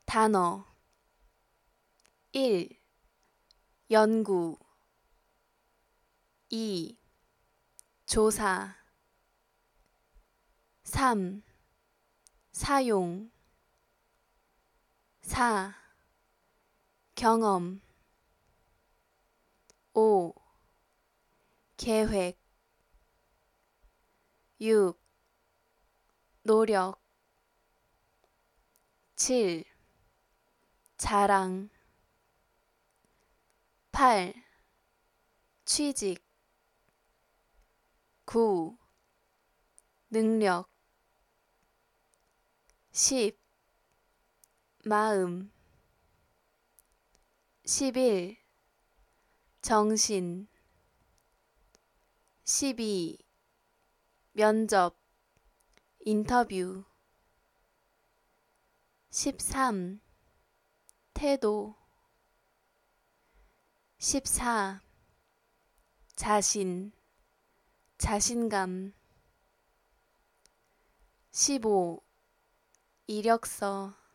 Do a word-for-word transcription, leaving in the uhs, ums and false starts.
단어 일. 연구 이. 조사 삼. 사용 사. 경험 오. 계획 육. 노력 칠. 자랑 팔. 취직 구. 능력 십. 마음 십일. 정신 십이. 면접 인터뷰 십삼. 태도 십사. 자신 자신감 십오. 이력서